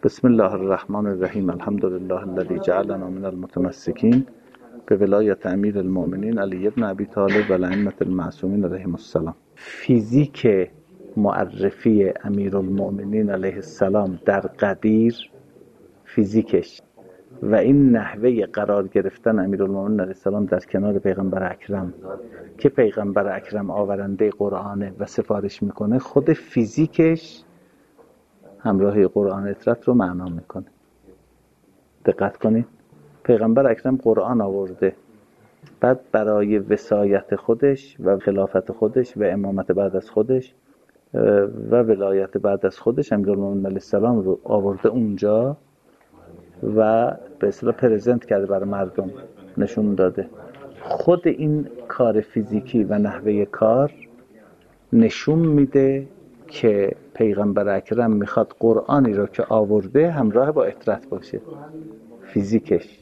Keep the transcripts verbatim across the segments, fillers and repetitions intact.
بسم الله الرحمن الرحیم. الحمد لله الذي جعلنا من المتمسکین به ولایت امیر المؤمنین علی بن ابی طالب و الائمة المعصومین علیهم السلام. فیزیک معرفی امیرالمؤمنین علیه السلام در قدیر، فیزیکش و این نحوه قرار گرفتن امیرالمؤمنین علیه السلام در کنار پیغمبر اکرم که پیغمبر اکرم آورنده قرآنه و سفارش میکنه، خود فیزیکش همراهی قرآن اطرت رو معنا میکنه. دقت کنید، پیغمبر اکرم قرآن آورده، بعد برای وصایت خودش و خلافت خودش و امامت بعد از خودش و ولایت بعد از خودش امیرالمؤمنین علیه السلام رو آورده اونجا و به اصطلاح پرزنت کرده برای مردم، نشون داده. خود این کار فیزیکی و نحوه کار نشون میده که پیغمبر اکرم میخواد قرآنی رو که آورده همراه با اطرت باشه، فیزیکش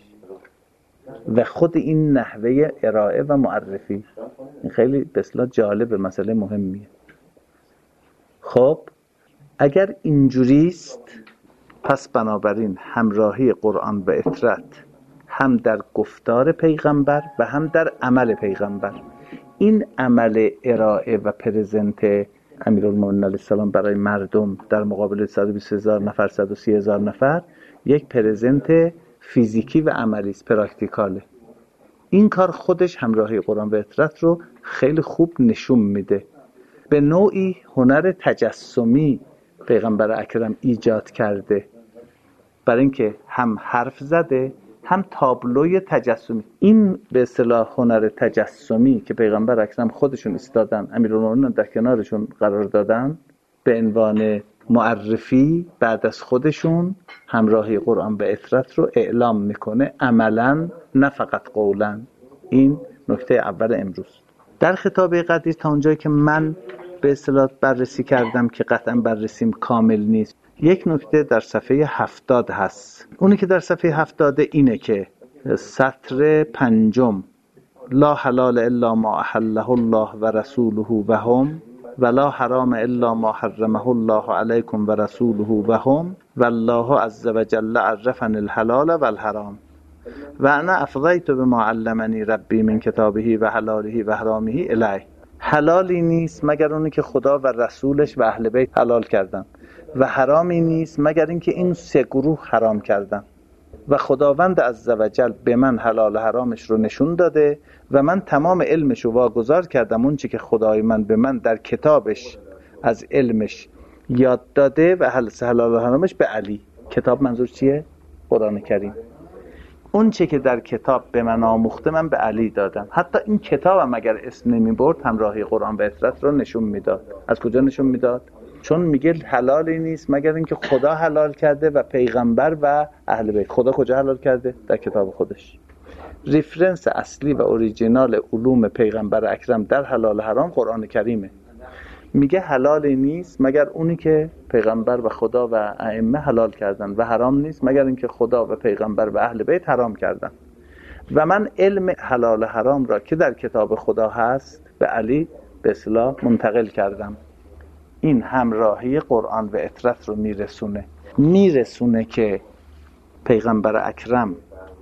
و خود این نحوه ارائه و معرفی. این خیلی به اصطلاح جالب، مسئله مهمیه. خب اگر اینجوریست، پس بنابراین همراهی قرآن و اطرت هم در گفتار پیغمبر و هم در عمل پیغمبر. این عمل ارائه و پرزنت امیرالمؤمنین علیه السلام برای مردم در مقابل صد و بیست هزار نفر، صد و سی هزار نفر، یک پرزنت فیزیکی و عملی است، پراکتیکاله. این کار خودش همراهی قرآن و اطرت رو خیلی خوب نشون میده. به نوعی هنر تجسمی پیغمبر اکرم ایجاد کرده، برای اینکه هم حرف زده هم تابلوی تجسمی. این به اصطلاح هنر تجسمی که پیغمبر اکرم خودشون ایستادن، امیرالمؤمنین در کنارشون قرار دادن، به عنوان معرفی بعد از خودشون همراهی قرآن و اطرت رو اعلام میکنه، عملا نه فقط قولا. این نکته اول امروز در خطاب قدیر. تا اونجایی که من به اصطلاح بررسی کردم که قطعا بررسیم کامل نیست، یک نکته در صفحه هفتاد هست. اونی که در صفحه هفتاد اینه که سطر پنجم، لا حلال الا ما احله الله و رسوله و هم و لا حرام الا ما حرمه الله علیکم و رسوله و هم و الله عز و جل عرفن الحلال و الحرام و انا افضیت بما علمنی ربی من کتابه و حلاله و حرامه الی. حلالی نیست مگر اونی که خدا و رسولش و اهل بیت حلال کردن و حرامی نیست مگر اینکه این سه گروه حرام کردن و خداوند عز و جل به من حلال حرامش رو نشون داده و من تمام علمش رو واگذار کردم اون چی که خدای من به من در کتابش از علمش یاد داده و حلال حرامش به علی. کتاب منظور چیه؟ قرآن کریم. اون چی که در کتاب به من آموخته من به علی دادم. حتی این کتابم اگر اسم نمی برد همراهی قرآن و اطرت رو نشون میداد. از کجا نشون میداد؟ چون میگه حلالی نیست مگر اینکه خدا حلال کرده و پیغمبر و اهل بیت. خدا کجا حلال کرده؟ در کتاب خودش. ریفرنس اصلی و اوریجینال علوم پیغمبر اکرم در حلال حرام قرآن کریمه. میگه حلالی نیست مگر اونی که پیغمبر و خدا و ائمه حلال کردن و حرام نیست مگر اینکه خدا و پیغمبر و اهل بیت حرام کردن و من علم حلال حرام را که در کتاب خدا هست به علی به اصطلاح منتقل کردم. این همراهی قرآن و اطرت رو میرسونه میرسونه که پیغمبر اکرم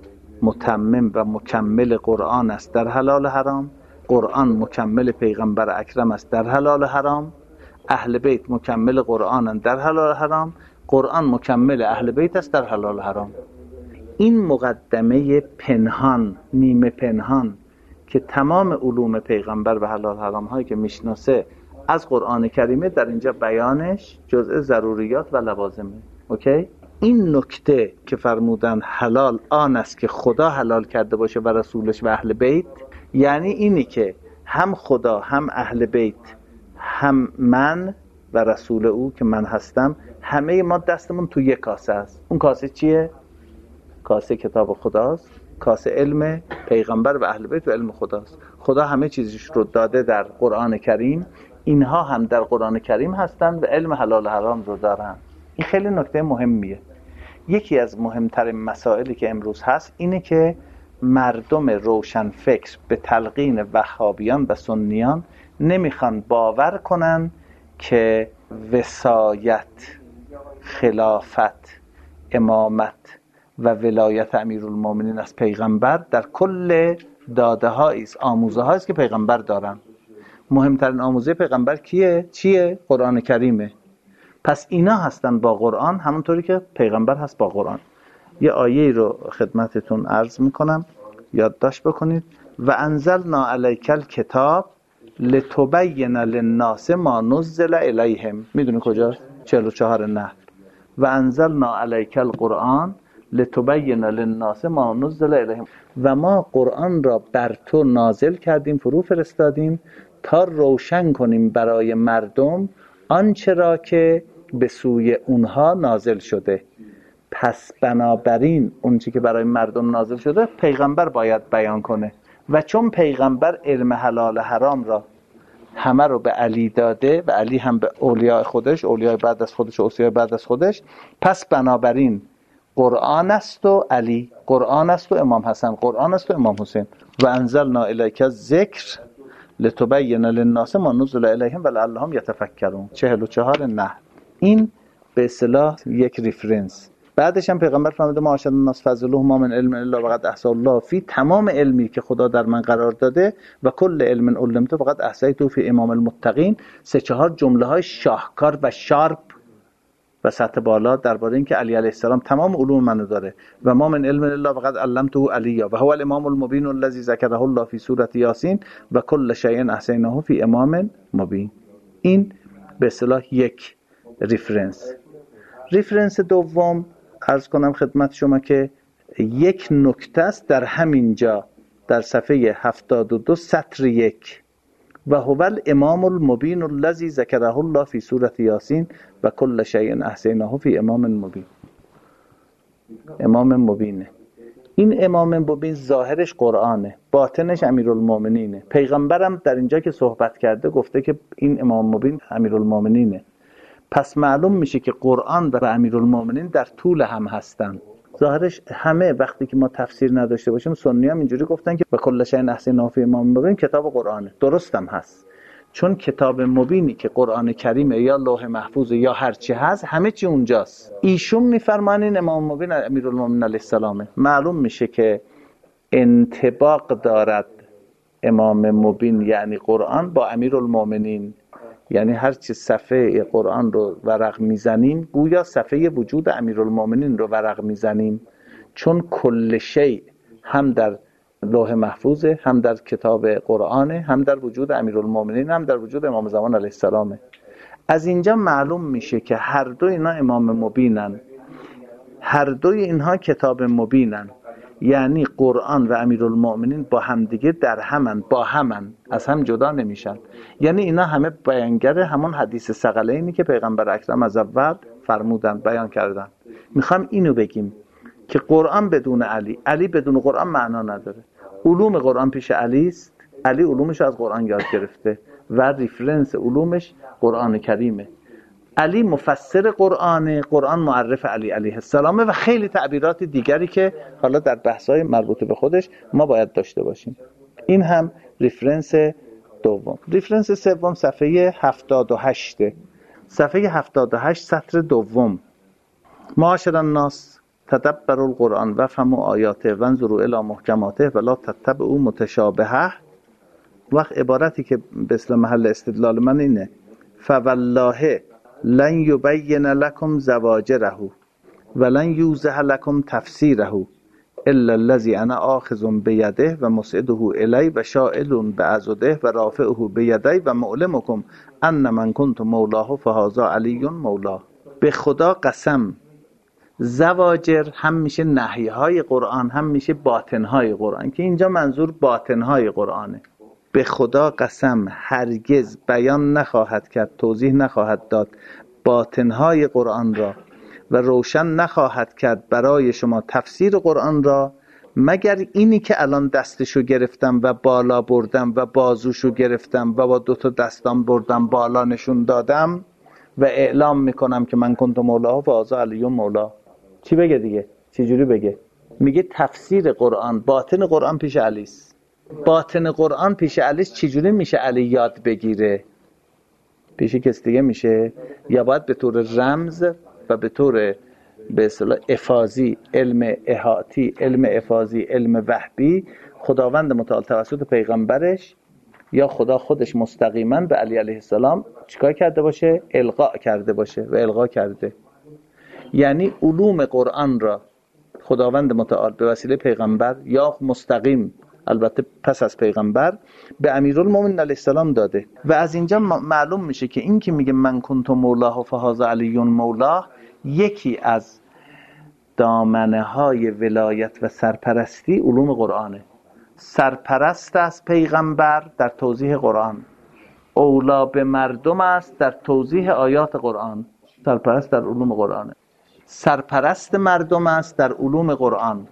متمم و مکمل قرآن است در حلال حرام، قرآن مکمل پیغمبر اکرم است در حلال حرام، اهل بیت مکمل قرآن در حلال حرام، قرآن مکمل اهل بیت است در حلال حرام. این مقدمه پنهان، نیمه پنهان که تمام علوم پیغمبر و حلال حرام هایی که میشناسه از قرآن کریمه در اینجا بیانش جزء ضروریات و لوازمه. اوکی؟ این نکته که فرمودن حلال آن است که خدا حلال کرده باشه و رسولش و اهل بیت، یعنی اینی که هم خدا هم اهل بیت هم من و رسول او که من هستم، همه ما دستمون تو یک کاسه است. اون کاسه چیه؟ کاسه کتاب خداست، کاسه علم پیغمبر و اهل بیت و علم خداست. خدا همه چیزش رو داده در قرآن کریم، اینها هم در قرآن کریم هستن و علم حلال حرام رو دارن. این خیلی نکته مهمیه. یکی از مهمترین مسائلی که امروز هست اینه که مردم روشن فکر به تلقین وهابیان و سنیان نمیخوان باور کنن که وصایت، خلافت، امامت و ولایت امیرالمومنین از پیغمبر در کل داده هایی است، آموزه هایی است که پیغمبر دارن. مهمترین آموزه پیغمبر کیه؟ چیه؟ قرآن کریمه. پس اینا هستن با قرآن، همونطوری که پیغمبر هست با قرآن. یه آیه رو خدمتتون عرض میکنم یادداشت بکنید. و انزلنا علیک الکتاب لتبین للناس ما نزل الیهم. میدونی کجاست؟ چهل و چهار نحل. و انزلنا علیک القرآن لتبین للناس ما نزل الیهم. و ما قرآن را بر تو نازل کردیم، فرو فرستادیم تا روشن کنیم برای مردم آنچه را که به سوی اونها نازل شده. پس بنابراین اون چی که برای مردم نازل شده پیغمبر باید بیان کنه. و چون پیغمبر علم حلال حرام را همه رو به علی داده و علی هم به اولیاء خودش، اولیاء بعد از خودش و اوصیاء بعد از خودش، پس بنابراین قرآن است و علی، قرآن است و امام حسن، قرآن است و امام حسین. و انزلنا الیک الذکر لتبین للناس ما نزل الیهم ولعلهم یتفکرون. چهل و چهار نحل. این به اصطلاح یک ریفرنس. بعدش هم پیغمبر فرموده ما ارشد الناس فضله ما من علم الا وقد احصى الله فی. تمام علمی که خدا در من قرار داده و کل علم علمته فقط احصیته فی امام المتقین. سه چهار جمله های شاهکار و شارپ و سطح بالا درباره اینکه علی علیه السلام تمام علوم منو داره. و ما من علم الا وقد علمته علیا و هو الامام المبین الذی ذکره الله فی سوره یاسین و کل شیء احصیناه فی امام مبین. این به اصطلاح یک ریفرنس. ریفرنس دوم عرض کنم خدمت شما که یک نکته است در همین جا در صفحه هفتاد و دو سطر یک. و هو الامام المبین الذی ذکره الله فی سوره یاسین و کل شیء احصیناه فی امام مبین. امام مبینه. این امام مبین ظاهرش قرآنه، باطنش امیرالمومنینه. پیغمبرم در اینجا که صحبت کرده گفته که این امام مبین امیرالمومنینه. پس معلوم میشه که قرآن و امیرالمومنین در طول هم هستن. ظاهرش همه وقتی که ما تفسیر نداشته باشیم، سنی هم اینجوری گفتن که به کل شیء احصیناه فی امام مبین کتاب قرآنه. درست هم هست، چون کتاب مبینی که قرآن کریمه یا لوح محفوظ یا هر چی هست همه چی اونجاست. ایشون میفرمان این امام مبین امیرالمومنین علیه السلامه. معلوم میشه که انطباق دارد امام مبین یعنی قرآن با امیرالمومنین. یعنی هر چی صفحه قرآن رو ورق میزنیم گویا صفحه وجود امیرالمومنین رو ورق میزنیم، چون کل شیء هم در لوح محفوظه، هم در کتاب قرآنه، هم در وجود امیرالمومنین، هم در وجود امام زمان علیه السلامه. از اینجا معلوم میشه که هر دو اینا امام مبینن، هر دوی اینها کتاب مبینن. یعنی قرآن و امیرالمومنین با همدیگه در همن، با همن، از هم جدا نمیشن. یعنی اینا همه بیانگر همون حدیث ثقلینی که پیغمبر اکرم از اول فرمودن، بیان کردن. میخوام اینو بگیم که قرآن بدون علی، علی بدون قرآن معنا نداره. علوم قرآن پیش علی است، علی علومش از قرآن یاد گرفته و ریفرنس علومش قرآن کریمه. علی مفسر قرآن، قرآن معرف علی علیه السلامه و خیلی تعبیرات دیگری که حالا در بحث‌های مربوط به خودش ما باید داشته باشیم. این هم ریفرنس دوم. ریفرنس سوم صفحه هفتاد و هشت. صفحه هفتاد و هشت سطر دوم. معاشر الناس تدبروا القرآن و فهموا آیاته و انظروا الی محکماته و لا تتبعوا متشابهه. وقت عبارتی که به اصطلاح محل استدلال من اینه: فوالله لن یبین لکم زواجره و لن یوضح لکم تفسیره الا الذی انا آخذ بیده و مسعده الی و شائل بعضده و رافعه بیدی و معلمکم ان من کنت مولاه فهذا علی مولاه. به خدا قسم، زواجر هم میشه نهیهای قرآن، هم میشه باطنهای قرآن، که اینجا منظور باطنهای قرآنه. به خدا قسم هرگز بیان نخواهد کرد، توضیح نخواهد داد باطنهای قرآن را و روشن نخواهد کرد برای شما تفسیر قرآن را مگر اینی که الان دستشو گرفتم و بالا بردم و بازوشو گرفتم و با دوتا دستام بردم بالا نشون دادم و اعلام میکنم که من کنت مولاه و آزا علی مولا. چی بگه دیگه؟ چی جوری بگه؟ میگه تفسیر قرآن، باطن قرآن پیش علیست. باطن قرآن پیش علیست. چی جوری میشه علی یاد بگیره؟ پیش کس دیگه میشه؟ یا باید به طور رمز و به طور به اصطلاح افاضی، علم احاطی، علم افاضی، علم وهبی خداوند متعال توسط پیغمبرش یا خدا خودش مستقیما به علی علیه السلام چیکار کرده باشه؟ القا کرده باشه و القا کرده. یعنی علوم قرآن را خداوند متعال به وسیله پیغمبر یا مستقیم البته پس از پیغمبر به امیرالمومنین علیه السلام داده. و از اینجا معلوم میشه که این که میگه من کنت مولاه و فهذا علی مولاه، یکی از دامنه های ولایت و سرپرستی علوم قرآنه. سرپرست از پیغمبر در توضیح قرآن، اولا به مردم است در توضیح آیات قرآن. سرپرست در علوم قرآنه، سرپرست مردم است در علوم قرآن،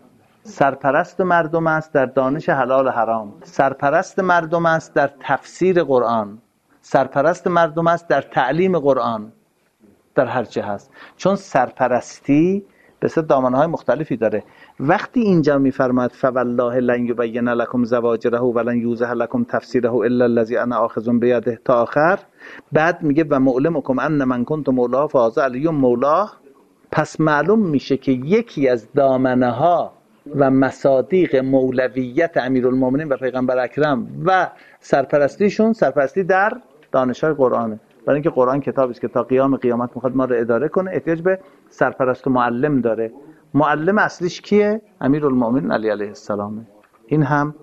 سرپرست مردم است در دانش حلال حرام، سرپرست مردم است در تفسیر قرآن، سرپرست مردم است در تعلیم قرآن، در هر چه هست. چون سرپرستی به سه دامنه‌های مختلفی داره. وقتی اینجا میفرماید فوالله لن یبین لکم زواجره ولن یوضح لکم تفسیره الا الذی انا آخذ بیده تا آخر، بعد میگه و معلمکم ان من کنت مولاه فهذا علی مولاه. پس معلوم میشه که یکی از دامنه‌ها و مصادیق مولویت امیرالمومنین و پیغمبر اکرم و سرپرستیشون سرپرستی در دانش‌های قرآنه. برای اینکه قرآن کتابی است که تا قیام قیامت میخواد ما رو اداره کنه، احتیاج به سرپرست و معلم داره. معلم اصلیش کیه؟ امیرالمومنین علی علیه السلامه. این هم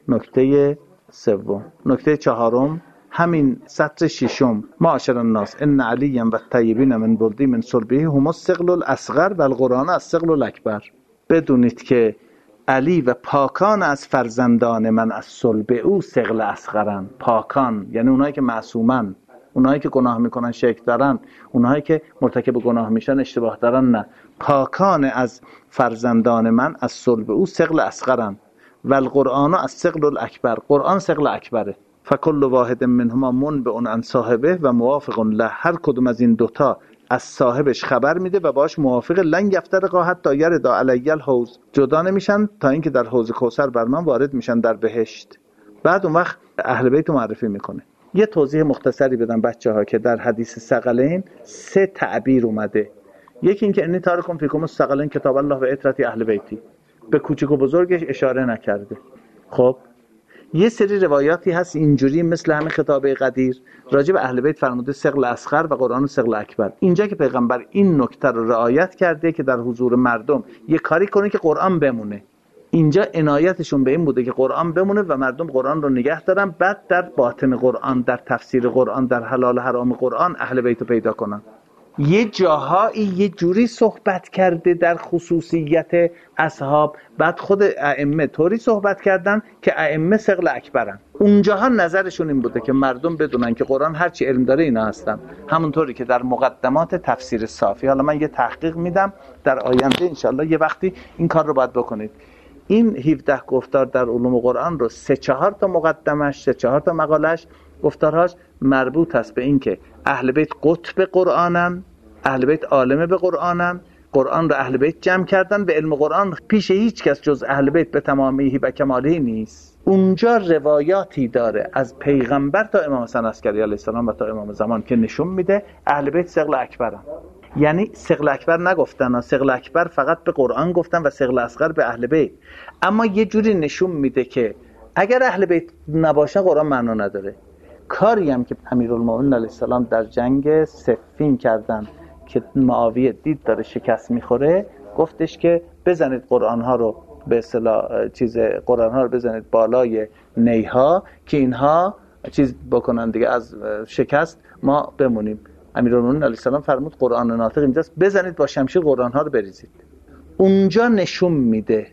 نکته سوم. نکته چهارم همین سطر ششم، معاشر الناس ان علی و الطیبین من بلدی من صلبه هم الثقل الاصغر و القرآن الثقل الاکبر. بدونید که علی و پاکان از فرزندان من از صلب او ثقل اصغرن. پاکان یعنی اونایی که معصومن، اونایی که گناه میکنن شرک دارن، اونایی که مرتکب گناه میشن اشتباه دارن، نه. پاکان از فرزندان من از صلب او ثقل اصغرن و القرآن از ثقل الاکبر. قرآن ثقل اکبره. فکل واحد منهما منبع عن صاحبه و موافق له. هر کدوم از این دوتا از صاحبش خبر میده و باش موافق. لن یفترقا حتی یردا علی الحوض. جدا نمیشن تا اینکه در حوض کوثر بر من وارد میشن در بهشت. بعد اون وقت اهل بیت معرفی میکنه. یه توضیح مختصری بدم بچه ها که در حدیث ثقلین سه تعبیر اومده. یکی اینکه انی تارکم فیکم الثقلین کتاب الله و عترتی اهل بیتی. به کوچک و بزرگش اشاره نکرده. خب یه سری روایاتی هست اینجوری مثل همین خطابه قدیر راجع به اهل بیت فرموده ثقل اصغر و قرآن ثقل اکبر. اینجا که پیغمبر این نکته رو رعایت کرده که در حضور مردم یه کاری کنه که قرآن بمونه. اینجا عنایتشون به این بوده که قرآن بمونه و مردم قرآن رو نگه دارن، بعد در باطن قرآن، در تفسیر قرآن، در حلال حرام قرآن اهل بیت رو پیدا کنن. یه جاهایی یه جوری صحبت کرده در خصوصیت اصحاب، بعد خود ائمه طوری صحبت کردن که ائمه ثقل اکبرن. اونجاها نظرشون این بوده که مردم بدونن که قرآن هر چی علم داره اینا هستن. همونطوری که در مقدمات تفسیر صافی، حالا من یه تحقیق میدم در آینده انشالله یه وقتی این کار رو باید بکنید. این هفده گفتار در علوم قرآن رو سه چهار تا مقدمش، سه چهار تا مقالش، گفتارهاش مربوط است به این که اهل بیت قطب قرآنن، اهل بیت عالم به قرآنن، قرآن رو اهل بیت جمع کردن، به علم قرآن پیش هیچ کس جز اهل بیت به تمامیه و کماله نیست. اونجا روایاتی داره از پیغمبر تا امام حسن عسکری علیه السلام و تا امام زمان که نشون میده اهل بیت ثقل اکبرن. یعنی ثقل اکبر نگفتن، ثقل اکبر فقط به قرآن گفتن و ثقل اصغر به اهل بیت. اما یه جوری نشون میده که اگر اهل بیت نباشه قرآن معنا نداره. کاری هم که امیرالمومنین علیه السلام در جنگ صفین کردن که معاویه دید داره شکست میخوره، گفتش که بزنید قرآن ها رو به اصطلاح چیز قرآن ها رو بزنید بالای نیها که اینها چیز بکنن دیگه، از شکست ما بمونیم. امیرالمومنین علیه السلام فرمود قرآن ناطق اینجاست، بزنید با شمشیر قرآن ها رو بریزید. اونجا نشون میده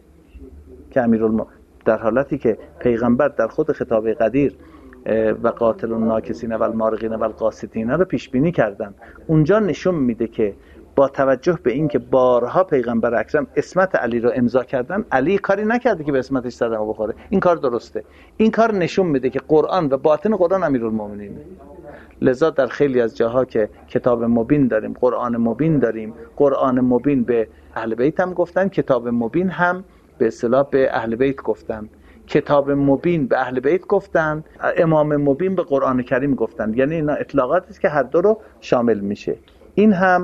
که امیرالمومنین در حالتی که پیغمبر در خود خطاب قدیر و قاتل الناکسین و المارقین و القاسطین رو پیش بینی کردن، اونجا نشون میده که با توجه به اینکه بارها پیغمبر اکرم اسمت علی رو امضا کردن، علی کاری نکرده که به اسمتش صدمه بخوره. این کار درسته. این کار نشون میده که قرآن و باطن قرآن امیرالمومنینه. لذا در خیلی از جاها که کتاب مبین داریم، قرآن مبین داریم، قرآن مبین به اهل بیت هم گفتن، کتاب مبین هم به اصطلاح به اهل بیت گفتن. کتاب مبین به اهل بیت گفتن، امام مبین به قرآن کریم گفتن. یعنی اینا اطلاقاتی است که هر دو رو شامل میشه. این هم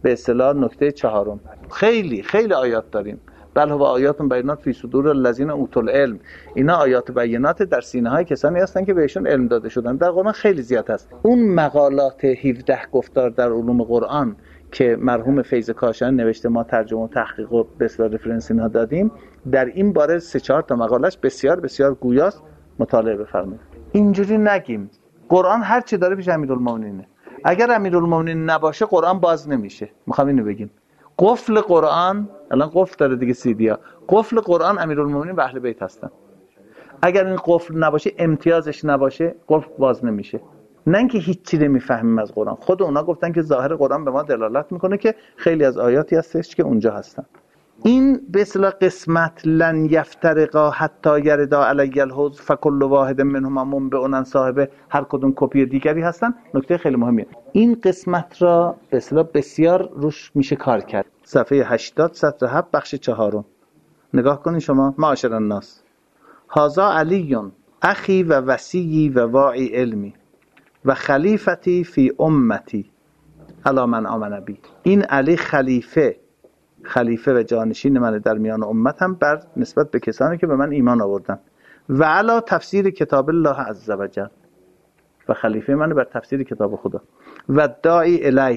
به اصطلاح نکته چهارم. خیلی خیلی آیات داریم. بل هو آیات بینات فی صدور الذین اوتوا العلم. اینا آیات بینات در سینه های کسانی هستن که بهشون علم داده شدن. در قرآن خیلی زیاد هست. اون مقالات هفده گفتار در علوم قرآن که مرحوم فیض کاشانی نوشته، ما ترجمه و تحقیق و به اصطلاح رفرنس اینها دادیم، در این باره سه چهار تا مقالش بسیار بسیار گویاست، مطالعه بفرمایید. اینجوری نگیم قرآن هر چی داره پیش امیرالمومنینه. اگر امیرالمومنین نباشه قرآن باز نمیشه. میخوام اینو بگیم قفل قرآن، الان قفل داره دیگه سیدیا، قفل قرآن امیرالمومنین و اهل بیت هستن. اگر این قفل نباشه، امتیازش نباشه، قفل باز نمیشه. نه اینکه هیچی نمیفهمیم از قرآن، خود اونا گفتن که ظاهر قرآن به ما دلالت میکنه که خیلی از آیاتی هستش که اونجا هستن. این به اصطلاح قسمت لن یفترقا حتی یردا علی الحوض فکل واحد منهما منبئ صاحب، هر کدوم کپی دیگری هستن. نکته خیلی مهمیه. این قسمت را به اصطلاح بسیار روش میشه کار کرد. صفحه هشتاد سطر هفت بخش چهارم نگاه کنین شما. معاشر الناس، هذا علی اخی و وصی و واعی علمی و خلیفتی فی امتی علی من آمن بی. این علی خلیفه خلیفه و جانشین من در میان امتم بر نسبت به کسانی که به من ایمان آوردن، و علی تفسیر کتاب الله عز و جل، و خلیفه من بر تفسیر کتاب خدا، و داعی الیه،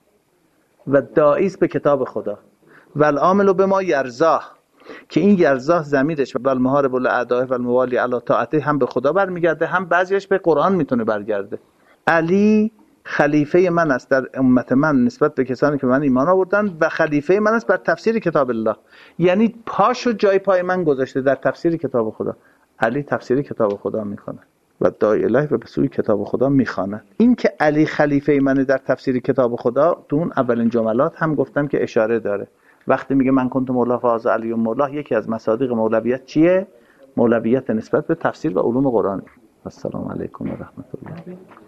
و داعی است به کتاب خدا، و العامل به ما یرزاه، که این یرزاه ضمیرش و المحارب الاعداء و الموالی علی طاعته هم به خدا برمیگرده، هم بعضیش به قرآن میتونه برگرده. علی خلیفه من است در امت من نسبت به کسانی که من ایمان آوردن، و خلیفه من است بر تفسیر کتاب الله. یعنی پاشو جای پای من گذاشته در تفسیر کتاب خدا. علی تفسیر کتاب خدا میکنه و داعی الیه و به سوی کتاب خدا میخواند. این که علی خلیفه من در تفسیر کتاب خدا، تو اون اولین جملات هم گفتم که اشاره داره. وقتی میگه من کنت مولا فاز علی و مولا، یکی از مصادیق مولویت چیه؟ مولویت نسبت به تفسیر و علوم قرآن. السلام علیکم و رحمت الله.